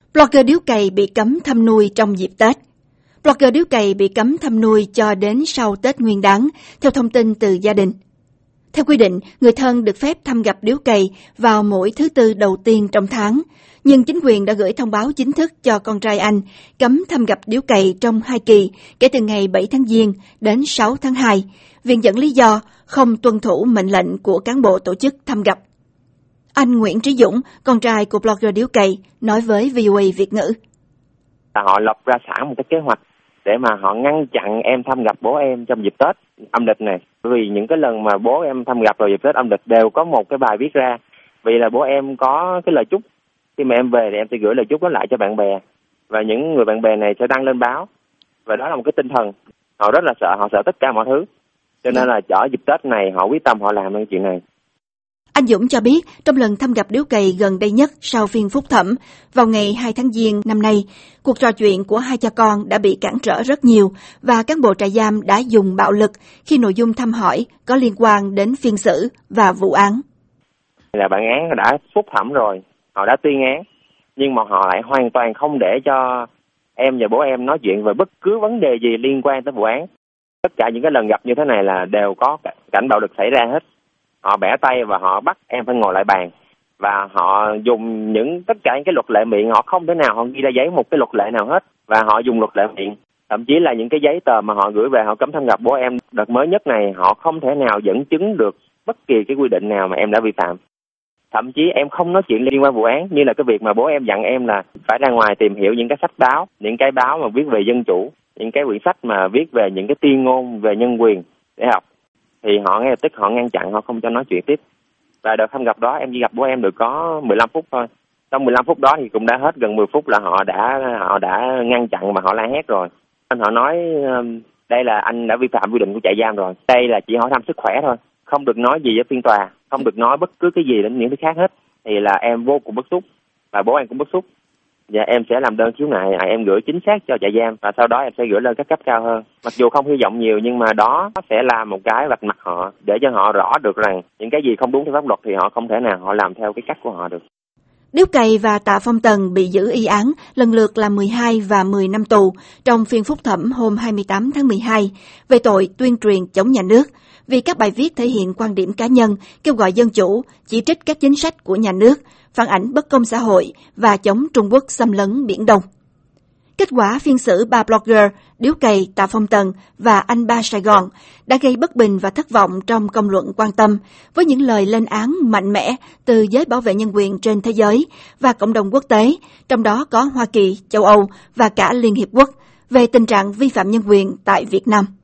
Blogger điếu cày bị cấm thăm nuôi trong dịp Tết. Blogger điếu cày bị cấm thăm nuôi cho đến sau Tết Nguyên Đán, theo thông tin từ gia đình. Theo quy định, người thân được phép thăm gặp điếu cày vào mỗi thứ tư đầu tiên trong tháng, nhưng chính quyền đã gửi thông báo chính thức cho con trai anh cấm thăm gặp điếu cày trong 2 kỳ, kể từ ngày 7 tháng Giêng đến 6 tháng 2, viện dẫn lý do không tuân thủ mệnh lệnh của cán bộ tổ chức thăm gặp. Anh Nguyễn Trí Dũng, con trai của blogger điếu cày, nói với VOA Việt ngữ. Họ lập ra sẵn một cái kế hoạch để mà họ ngăn chặn em thăm gặp bố em trong dịp Tết âm lịch này. Vì những cái lần mà bố em thăm gặp vào dịp Tết âm lịch đều có một cái bài viết ra. Vì là bố em có cái lời chúc, khi mà em về thì em sẽ gửi lời chúc đó lại cho bạn bè. Và những người bạn bè này sẽ đăng lên báo. Và đó là một cái tinh thần. Họ rất là sợ, họ sợ tất cả mọi thứ. Cho nên là ở dịp Tết này họ quyết tâm họ làm cái chuyện này. Anh Dũng cho biết, trong lần thăm gặp điếu cày gần đây nhất sau phiên phúc thẩm, vào ngày 2 tháng Giêng năm nay, cuộc trò chuyện của hai cha con đã bị cản trở rất nhiều và cán bộ trại giam đã dùng bạo lực khi nội dung thăm hỏi có liên quan đến phiên xử và vụ án. Là bản án đã phúc thẩm rồi, họ đã tuyên án, nhưng mà họ lại hoàn toàn không để cho em và bố em nói chuyện về bất cứ vấn đề gì liên quan tới vụ án. Tất cả những cái lần gặp như thế này là đều có cảnh bạo lực xảy ra hết. Họ bẻ tay và họ bắt em phải ngồi lại bàn. Và họ dùng tất cả những cái luật lệ miệng, họ không thể nào họ ghi ra giấy một cái luật lệ nào hết. Và họ dùng luật lệ miệng. Thậm chí là những cái giấy tờ mà họ gửi về họ cấm thăm gặp bố em đợt mới nhất này, họ không thể nào dẫn chứng được bất kỳ cái quy định nào mà em đã vi phạm. Thậm chí em không nói chuyện liên quan vụ án, như là cái việc mà bố em dặn em là phải ra ngoài tìm hiểu những cái sách báo, những cái báo mà viết về dân chủ, những cái quyển sách mà viết về những cái tuyên ngôn về nhân quyền để học. Thì họ ngay lập tức họ ngăn chặn, họ không cho nói chuyện tiếp. Và đợt thăm gặp đó em chỉ gặp bố em được có 15 phút thôi. Trong 15 phút đó thì cũng đã hết gần 10 phút là họ đã ngăn chặn và họ la hét rồi. Họ nói đây là anh đã vi phạm quy định của trại giam rồi. Đây là chỉ hỏi thăm sức khỏe thôi. Không được nói gì ở phiên tòa, không được nói bất cứ cái gì đến những thứ khác hết. Thì là em vô cùng bức xúc và bố em cũng bức xúc. Và em sẽ làm đơn khiếu nại, em gửi chính xác cho trại giam và sau đó em sẽ gửi lên các cấp cao hơn. Mặc dù không hy vọng nhiều nhưng mà đó sẽ là một cái vạch mặt họ để cho họ rõ được rằng những cái gì không đúng theo pháp luật thì họ không thể nào họ làm theo cái cách của họ được. Điếu cày và Tạ Phong Tần bị giữ y án lần lượt là 12 và 10 năm tù trong phiên phúc thẩm hôm 28 tháng 12 về tội tuyên truyền chống nhà nước vì các bài viết thể hiện quan điểm cá nhân, kêu gọi dân chủ, chỉ trích các chính sách của nhà nước, phản ảnh bất công xã hội và chống Trung Quốc xâm lấn Biển Đông. Kết quả phiên xử 3 blogger điếu cày, Tạ Phong Tần và Anh Ba Sài Gòn đã gây bất bình và thất vọng trong công luận quan tâm với những lời lên án mạnh mẽ từ giới bảo vệ nhân quyền trên thế giới và cộng đồng quốc tế, trong đó có Hoa Kỳ, châu Âu và cả Liên Hiệp Quốc về tình trạng vi phạm nhân quyền tại Việt Nam.